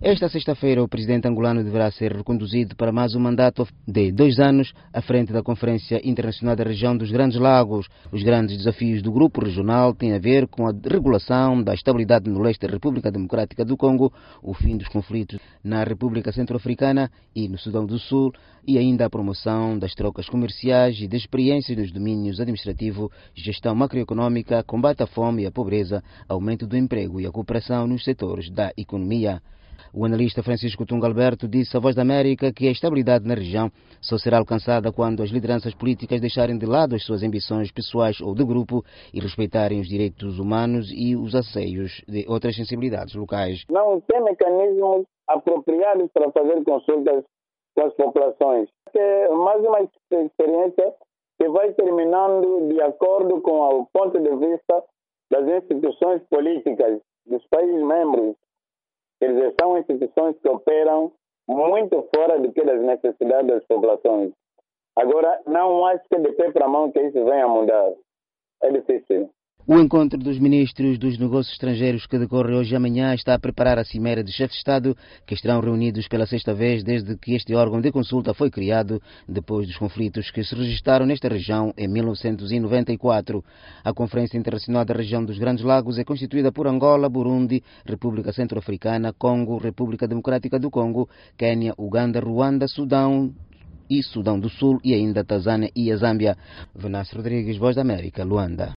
Esta sexta-feira, o presidente angolano deverá ser reconduzido para mais um mandato de 2 anos à frente da Conferência Internacional da Região dos Grandes Lagos. Os grandes desafios do grupo regional têm a ver com a regulação da estabilidade no leste da República Democrática do Congo, o fim dos conflitos na República Centro-Africana e no Sudão do Sul, e ainda a promoção das trocas comerciais e de experiências nos domínios administrativo, gestão macroeconômica, combate à fome e à pobreza, aumento do emprego e a cooperação nos setores da economia. O analista Francisco Tunga Alberto disse à Voz da América que a estabilidade na região só será alcançada quando as lideranças políticas deixarem de lado as suas ambições pessoais ou de grupo e respeitarem os direitos humanos e os anseios de outras sensibilidades locais. Não tem mecanismos apropriados para fazer consultas com as populações. É mais uma experiência que vai terminando de acordo com o ponto de vista das instituições políticas dos países membros. Eles são instituições que operam muito fora do que das necessidades das populações. Agora, não acho que de pé para a mão que isso venha a mudar. É difícil. O encontro dos ministros dos negócios estrangeiros que decorre hoje e amanhã está a preparar a cimeira de chefes de Estado que estarão reunidos pela sexta vez desde que este órgão de consulta foi criado depois dos conflitos que se registaram nesta região em 1994. A Conferência Internacional da Região dos Grandes Lagos é constituída por Angola, Burundi, República Centro-Africana, Congo, República Democrática do Congo, Quênia, Uganda, Ruanda, Sudão do Sul e ainda Tanzânia e a Zâmbia. Venâncio Rodrigues, Voz da América, Luanda.